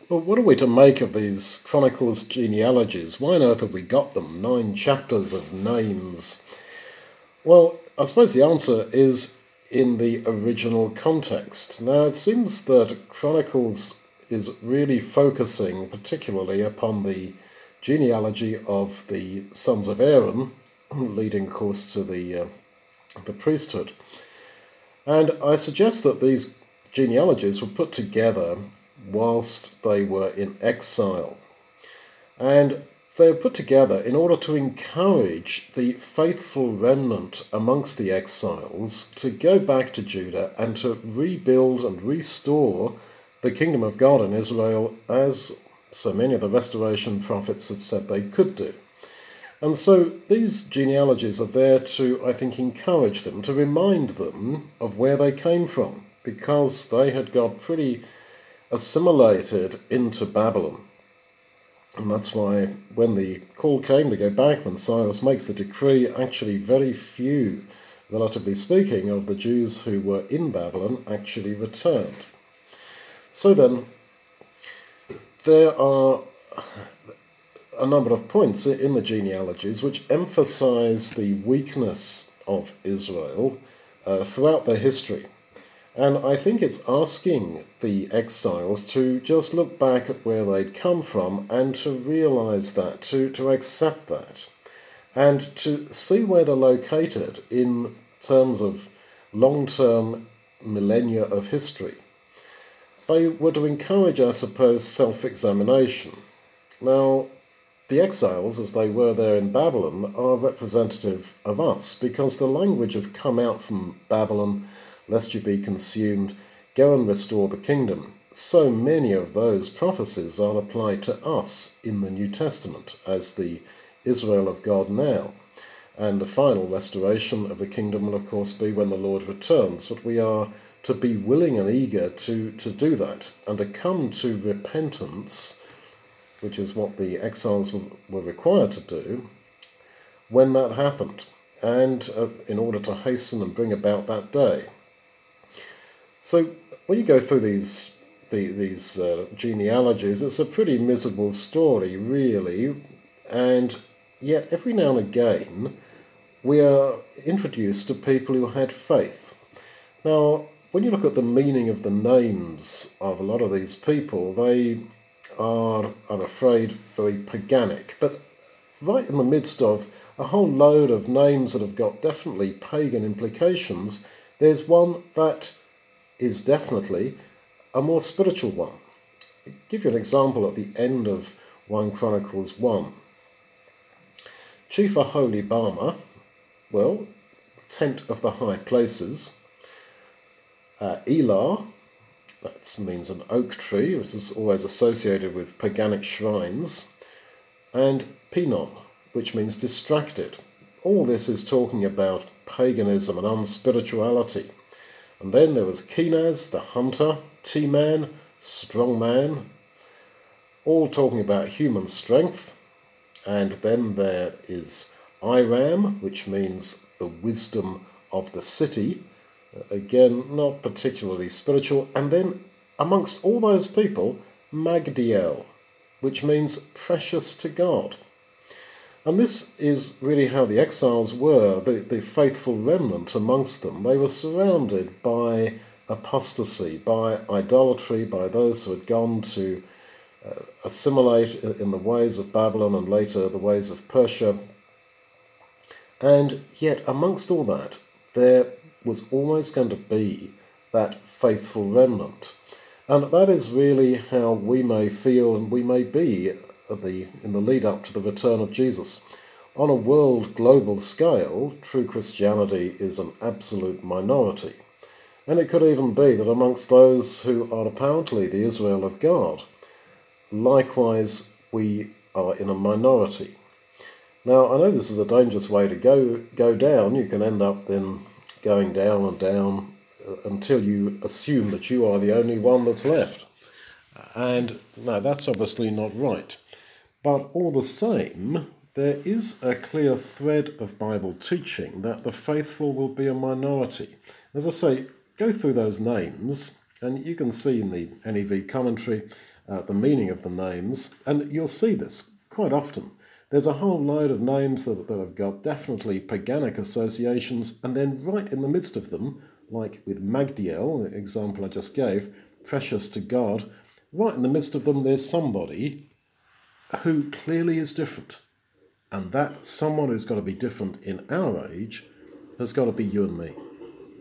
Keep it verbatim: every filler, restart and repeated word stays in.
Well, what are we to make of these Chronicles genealogies? Why on earth have we got them? Nine chapters of names. Well, I suppose the answer is in the original context. Now, it seems that Chronicles is really focusing particularly upon the genealogy of the sons of Aaron, leading, of course, to the, uh, the priesthood. And I suggest that these genealogies were put together whilst they were in exile. And they were put together in order to encourage the faithful remnant amongst the exiles to go back to Judah and to rebuild and restore the kingdom of God in Israel, as so many of the restoration prophets had said they could do. And so these genealogies are there to, I think, encourage them, to remind them of where they came from, because they had got pretty assimilated into Babylon. And that's why when the call came to go back, when Cyrus makes the decree, actually very few, relatively speaking, of the Jews who were in Babylon actually returned. So then, there are a number of points in the genealogies which emphasize the weakness of Israel uh, throughout their history. And I think it's asking the exiles to just look back at where they'd come from and to realize that, to, to accept that, and to see where they're located in terms of long-term millennia of history. They were to encourage, I suppose, self-examination. Now, the exiles, as they were there in Babylon, are representative of us, because the language of come out from Babylon, lest you be consumed, go and restore the kingdom. So many of those prophecies are applied to us in the New Testament as the Israel of God now. And the final restoration of the kingdom will, of course, be when the Lord returns. But we are to be willing and eager to, to do that, and to come to repentance, which is what the exiles were, were required to do, when that happened, and uh, in order to hasten and bring about that day. So when you go through these the, these uh, genealogies, it's a pretty miserable story, really, and yet every now and again we are introduced to people who had faith. Now, when you look at the meaning of the names of a lot of these people, they are, I'm afraid, very paganic, but right in the midst of a whole load of names that have got definitely pagan implications, there's one that is definitely a more spiritual one. I'll give you an example at the end of First Chronicles one. Chief Aholibama, well, tent of the high places. Uh, Elah, that means an oak tree, which is always associated with paganic shrines. And Pinon, which means distracted. All this is talking about paganism and unspirituality. And then there was Kenaz, the hunter, T-man, strong man, all talking about human strength. And then there is Iram, which means the wisdom of the city. Again, not particularly spiritual. And then amongst all those people, Magdiel, which means precious to God. And this is really how the exiles were, the, the faithful remnant amongst them. They were surrounded by apostasy, by idolatry, by those who had gone to uh, assimilate in the ways of Babylon and later the ways of Persia. And yet, amongst all that, there was always going to be that faithful remnant. And that is really how we may feel and we may be at the, in the lead up to the return of Jesus. On a world global scale, true Christianity is an absolute minority. And it could even be that amongst those who are apparently the Israel of God, likewise we are in a minority. Now, I know this is a dangerous way to go, go down. You can end up then going down and down until you assume that you are the only one that's left. And no, that's obviously not right. But all the same, there is a clear thread of Bible teaching that the faithful will be a minority. As I say, go through those names, and you can see in the N E V commentary uh, the meaning of the names, and you'll see this quite often. There's a whole load of names that, that have got definitely paganic associations, and then right in the midst of them, like with Magdiel, the example I just gave, precious to God, right in the midst of them there's somebody who clearly is different. And that someone who's got to be different in our age has got to be you and me.